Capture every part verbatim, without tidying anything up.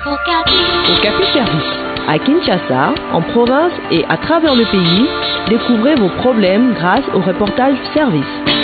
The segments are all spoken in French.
Okapi Service. À Kinshasa, en province et à travers le pays, découvrez vos problèmes grâce au reportage service.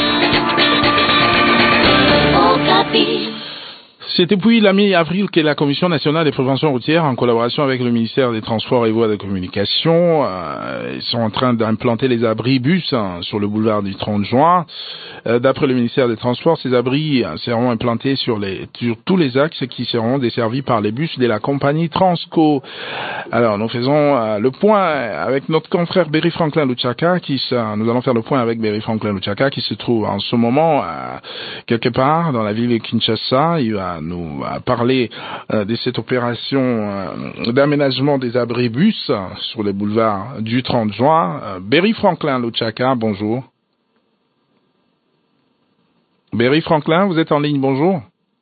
Okapi. C'est depuis la mi-avril que la Commission nationale des préventions routières, en collaboration avec le ministère des Transports et Voies de Communication, euh, sont en train d'implanter les abris bus hein, sur le boulevard du trente juin. Euh, d'après le ministère des Transports, ces abris hein, seront implantés sur, les, sur tous les axes qui seront desservis par les bus de la compagnie Transco. Alors, nous faisons euh, le point avec notre confrère Berry Franklin Luchaka, qui se, nous allons faire le point avec Berry Franklin Luchaka, qui se trouve en ce moment euh, quelque part dans la ville de Kinshasa. Il va nous a parlé euh, de cette opération euh, d'aménagement des abris bus euh, sur les boulevards du trente juin. Euh, Berry Franklin Luchaka, bonjour. Berry Franklin, vous êtes en ligne, bonjour.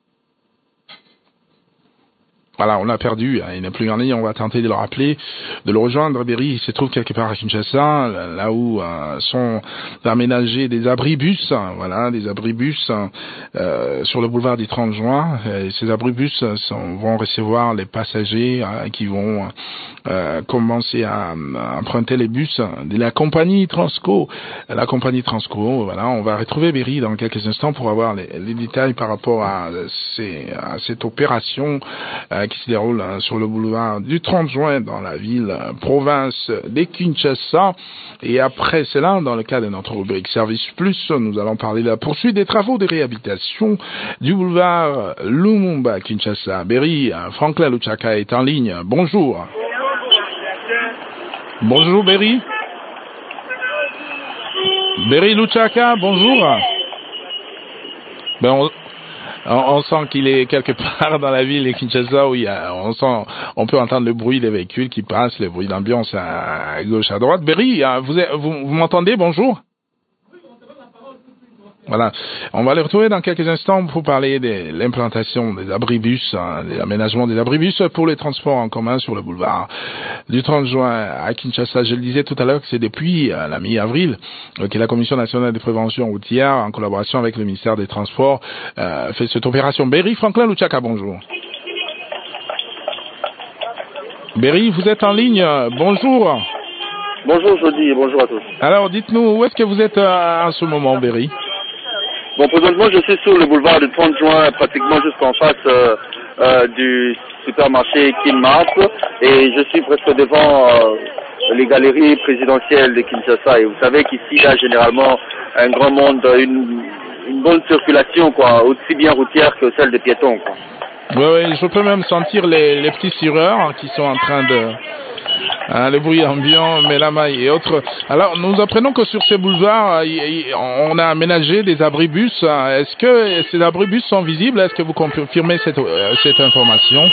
Voilà, on l'a perdu, il n'est plus en ligne, on va tenter de le rappeler, de le rejoindre. Berry, il se trouve quelque part à Kinshasa, là où euh, sont aménagés des abribus, voilà, des abribus euh, sur le boulevard du trente juin. Et ces abribus sont, vont recevoir les passagers euh, qui vont euh, commencer à, à emprunter les bus de la compagnie Transco. La compagnie Transco, voilà, on va retrouver Berry dans quelques instants pour avoir les, les détails par rapport à, ces, à cette opération euh, qui se déroule hein, sur le boulevard du trente juin dans la ville euh, province de Kinshasa. Et après cela, dans le cadre de notre rubrique Service Plus, nous allons parler de la poursuite des travaux de réhabilitation du boulevard Lumumba Kinshasa. Berry, euh, Franklin Luchaka est en ligne. Bonjour. Bonjour Berry. Berry Luchaka, bonjour. Ben, on... On sent qu'il est quelque part dans la ville de Kinshasa où il y a, on sent, on peut entendre le bruit des véhicules qui passent, le bruit d'ambiance à gauche, à droite. Berry, vous, vous, vous m'entendez? Bonjour. Voilà. On va les retrouver dans quelques instants pour parler de l'implantation des abribus, hein, de l'aménagement des abribus pour les transports en commun sur le boulevard du trente juin à Kinshasa. Je le disais tout à l'heure que c'est depuis euh, la mi-avril euh, que la Commission nationale de prévention routière, en collaboration avec le ministère des Transports, euh, fait cette opération. Berry Franklin Luchaka, bonjour. Berry, vous êtes en ligne. Bonjour. Bonjour Jody et bonjour à tous. Alors, dites-nous, où est-ce que vous êtes euh, en ce moment, Berry? Bon, présentement, je suis sur le boulevard du trente juin, pratiquement jusqu'en face euh, euh, du supermarché Kinmart, et je suis presque devant euh, les galeries présidentielles de Kinshasa. Et vous savez qu'ici, il y a généralement un grand monde, une, une bonne circulation, quoi, aussi bien routière que celle des piétons, quoi. Oui, oui, je peux même sentir les, les petits sireurs qui sont en train de... Hein, le bruit ambiant, Mélamaï et autres. Alors, nous apprenons que sur ces boulevards, on a aménagé des abribus. Est-ce que ces abribus sont visibles? Est-ce que vous confirmez cette, cette information?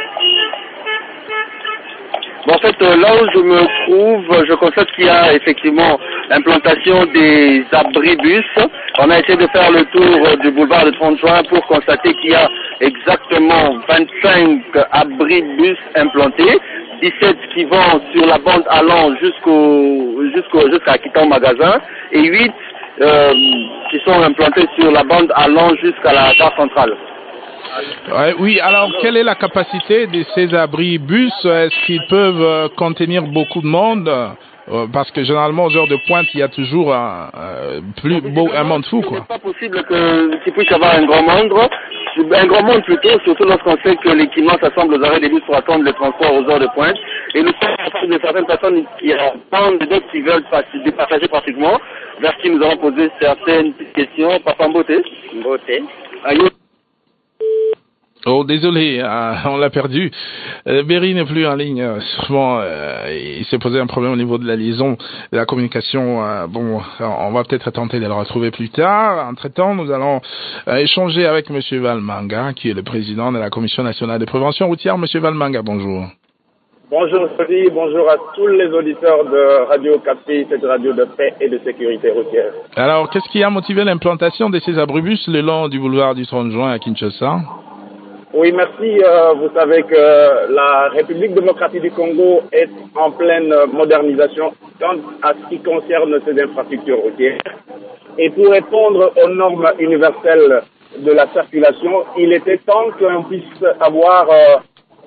Bon, en fait, là où je me trouve, je constate qu'il y a effectivement l'implantation des abribus. On a essayé de faire le tour du boulevard du trente juin pour constater qu'il y a exactement vingt-cinq abribus implantés. dix-sept qui vont sur la bande allant jusqu'au jusqu'au jusqu'à Kitan Magasin et huit euh, qui sont implantés sur la bande allant jusqu'à la gare centrale. Ouais, oui, alors quelle est la capacité de ces abribus? Est-ce qu'ils peuvent euh, contenir beaucoup de monde? Euh, parce que généralement aux heures de pointe il y a toujours un, euh, plus beau, un monde fou, quoi. C'est pas possible que qu'il puisse y avoir un grand monde. Un grand monde plutôt, surtout lorsqu'on sait que les clients s'assemblent aux arrêts des bus pour attendre le transport aux heures de pointe. Et nous sommes de certaines personnes qui attendent, d'autres qui veulent départager pratiquement, vers qui nous avons posé certaines questions. Papa Mbote. Mbote. Aïe. Oh, désolé, euh, on l'a perdu. Euh, Berry n'est plus en ligne. Euh, sûrement, euh, il s'est posé un problème au niveau de la liaison, de la communication. Euh, bon, on va peut-être tenter de le retrouver plus tard. Entre-temps, nous allons euh, échanger avec Monsieur Valmanga, qui est le président de la Commission nationale de prévention routière. Monsieur Valmanga, bonjour. Bonjour Sodi, bonjour à tous les auditeurs de Radio Okapi, cette radio de paix et de sécurité routière. Alors, qu'est-ce qui a motivé l'implantation de ces abribus le long du boulevard du trente juin à Kinshasa? Oui, merci. Euh, vous savez que la République démocratique du Congo est en pleine modernisation quant à ce qui concerne ses infrastructures routières. Et pour répondre aux normes universelles de la circulation, il était temps qu'on puisse avoir euh,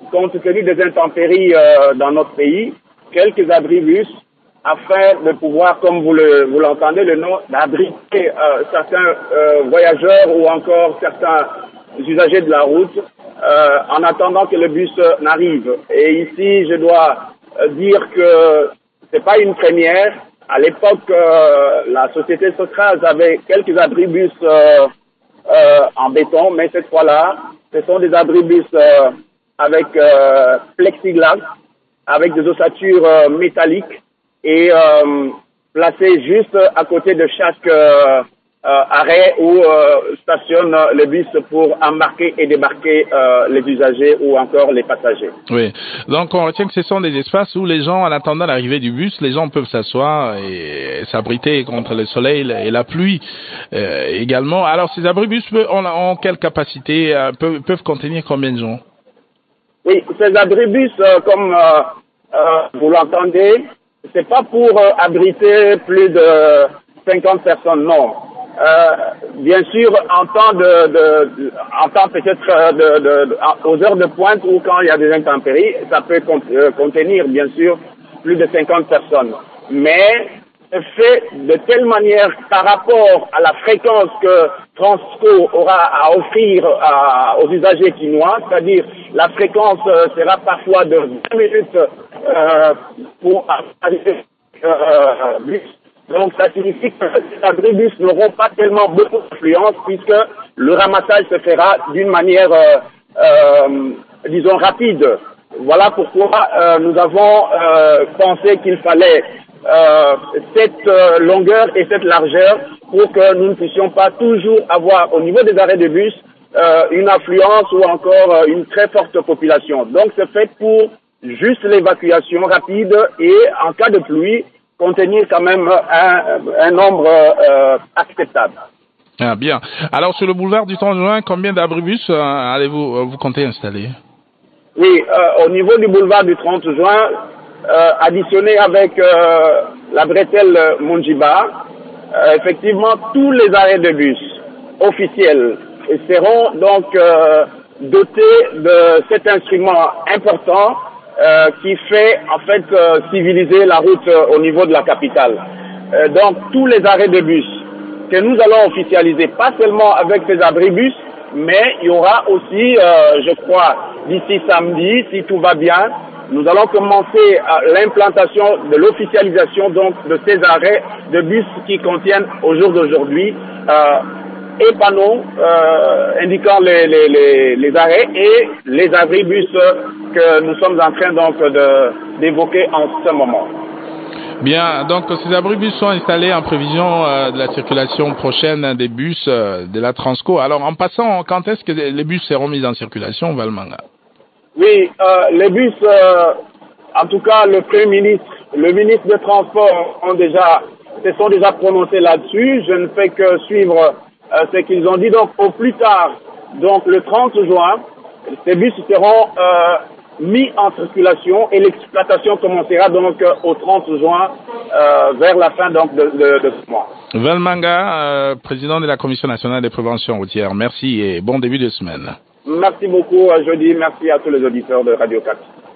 compte tenu des intempéries euh, dans notre pays, quelques abribus afin de pouvoir, comme vous le vous l'entendez, le nom, d'abriter euh, certains euh, voyageurs ou encore certains usagers de la route euh, en attendant que le bus n'arrive. Et ici, je dois euh, dire que c'est pas une première. À l'époque, euh, la société Socrase avait quelques abribus euh, euh, en béton, mais cette fois-là, ce sont des abribus euh, avec euh, plexiglas, avec des ossatures euh, métalliques et euh, placés juste à côté de chaque euh, euh, arrêt où euh, stationne le bus pour embarquer et débarquer euh, les usagers ou encore les passagers. Oui, donc on retient que ce sont des espaces où les gens, en attendant l'arrivée du bus, les gens peuvent s'asseoir et s'abriter contre le soleil et la pluie euh, également. Alors ces abribus ont, ont quelle capacité, euh, peuvent, peuvent contenir combien de gens? Oui, ces abribus, euh, comme euh, euh, vous l'entendez, c'est pas pour euh, abriter plus de cinquante personnes, non. Euh, bien sûr, en temps de, de, de en temps peut-être de, de, de, aux heures de pointe ou quand il y a des intempéries, ça peut contenir bien sûr plus de cinquante personnes. Mais c'est fait de telle manière par rapport à la fréquence que Transco aura à offrir à, aux usagers quinois, c'est-à-dire la fréquence euh, sera parfois de vingt minutes euh, pour arriver euh, bus. Donc ça signifie que ces abribus n'auront pas tellement beaucoup d'influence puisque le ramassage se fera d'une manière, euh, euh, disons, rapide. Voilà pourquoi euh, nous avons euh, pensé qu'il fallait euh, cette euh, longueur et cette largeur pour que nous ne puissions pas toujours avoir au niveau des arrêts de bus euh, une affluence ou encore euh, une très forte population. Donc c'est fait pour juste l'évacuation rapide et en cas de pluie, contenir quand même un, un nombre euh, acceptable. Ah, bien. Alors, sur le boulevard du trente juin, combien d'abribus euh, allez-vous euh, vous comptez installer? Oui, euh, au niveau du boulevard du trente juin, euh, additionné avec euh, la bretelle Munjiba, euh, effectivement, tous les arrêts de bus officiels seront donc euh, dotés de cet instrument important Euh, qui fait en fait euh, civiliser la route euh, au niveau de la capitale. Euh, donc tous les arrêts de bus que nous allons officialiser, pas seulement avec ces abribus, mais il y aura aussi, euh, je crois, d'ici samedi, si tout va bien, nous allons commencer euh, l'implantation de l'officialisation donc de ces arrêts de bus qui contiennent au jour d'aujourd'hui euh, et panneaux euh, indiquant les, les, les, les arrêts et les abribus que nous sommes en train donc de, d'évoquer en ce moment. Bien, donc ces abribus sont installés en prévision euh, de la circulation prochaine des bus euh, de la Transco. Alors en passant, quand est-ce que les bus seront mis en circulation, Valmanga? Oui, euh, les bus, euh, en tout cas le Premier ministre, le ministre des Transports ont déjà, se sont déjà prononcés là-dessus. Je ne fais que suivre Euh, ce qu'ils ont dit. Donc au plus tard, donc le trente juin, ces bus seront euh, mis en circulation et l'exploitation commencera donc euh, au trente juin euh, vers la fin donc de, de, de ce mois. Valmanga, euh, président de la Commission nationale de prévention routière, merci et bon début de semaine. Merci beaucoup, jeudi. Merci à tous les auditeurs de Radio quatre.